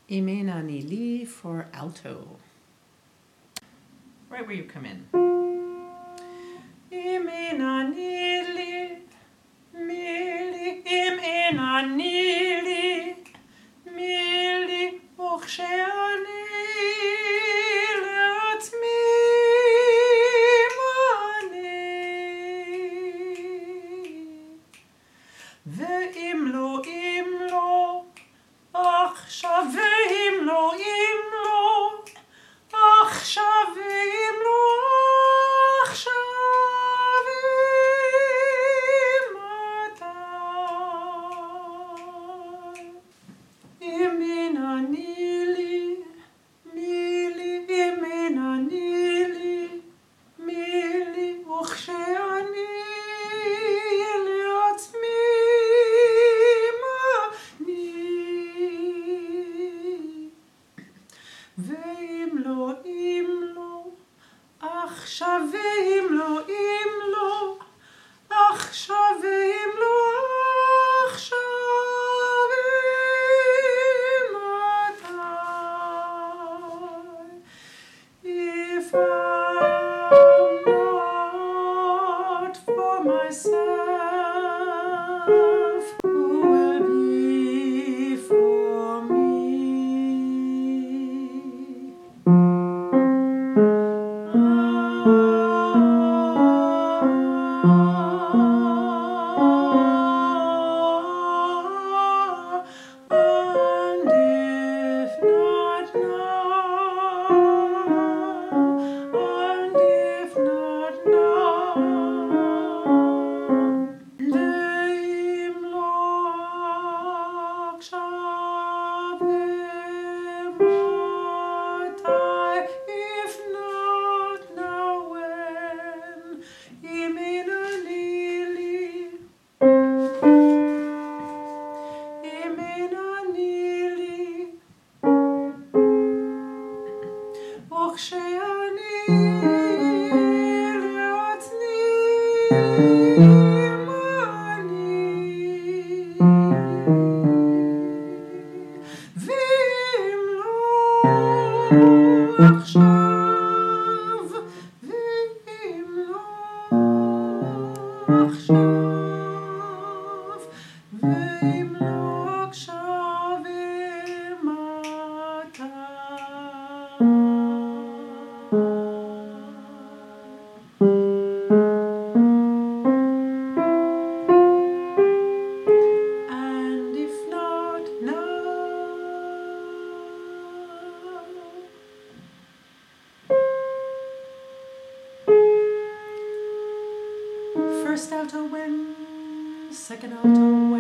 Imenani li for alto. Right where you come in. Imenani li, mili, imenani li, mili, uchsheani le'atzmi mani. Ve'im lo, עכשיו ואם לא, עכשיו ואם לא, עכשיו ומתי. אימנני לי, מילי, אימנני לי, מילי, וכשאני לעצמי ואם לא, עכשיו ואם לא, עכשיו ואם לא, עכשיו ומתי. If I'm not for myself, who will be for me? And if not now, ואם לא עכשיו ומתי, if not now when, אימנני לי, אימנני לי, וכשאני לעצמי ואם לא עכשיו, ואם לא עכשיו, ואם לא עכשיו, ומתי. And if not now. First alto when, second alto when.